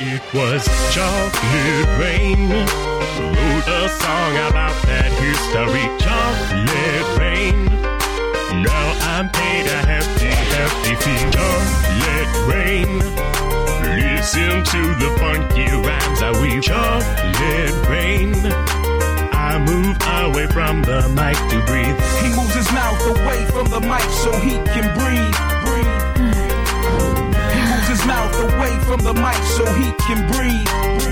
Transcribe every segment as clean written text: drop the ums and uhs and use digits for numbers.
it was Chocolate Rain. Wrote a song about that history. Chocolate Rain. Now I'm paid a hefty fee. Chocolate Rain. Listen to the funky rhymes I weave. Chocolate Rain. I move away from the mic to breathe. He moves his mouth away from the mic so he can breathe. He moves his mouth away from the mic so he can breathe.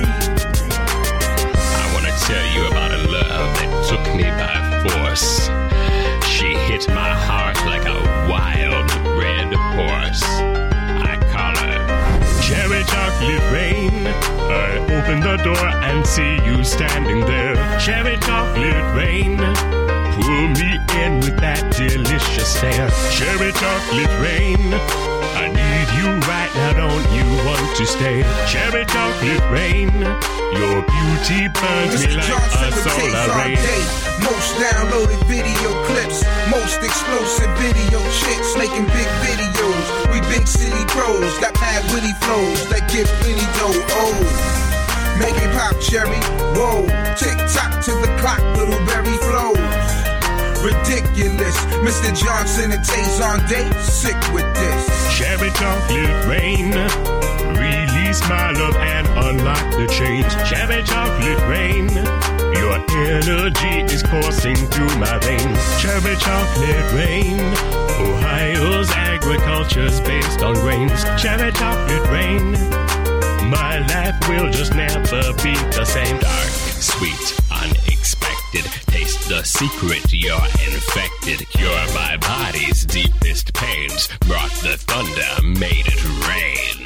I want to tell you about a love that took me by force. She hit my heart like a wild red horse. I call her Cherry Chocolate Rain. I open the door and see you standing there. Cherry Chocolate Rain. Pull me in with that delicious stare. Cherry Chocolate Rain. I need you right now, don't you want to stay? Cherry Chocolate Rain. Your beauty burns me like a solar ray. Most downloaded video clips, most explosive video chicks making big videos. We big city pros, got mad witty flows that give plenty dough. Oh, make it pop, Cherry. Whoa, tick tock to the clock, little berry flows. Ridiculous, Mr. Johnson and Tazon Day, sick with this. Cherry Chocolate Rain. Release my love and unlock the chains. Cherry Chocolate Rain. Your energy is coursing through my veins. Cherry Chocolate Rain. Ohio's agriculture's based on grains. Cherry Chocolate Rain. My life will just never be the same. Dark, sweet, unexpected. Taste the secret, you're infected. Cure my body's deepest pains. Brought the thunder, made it rain.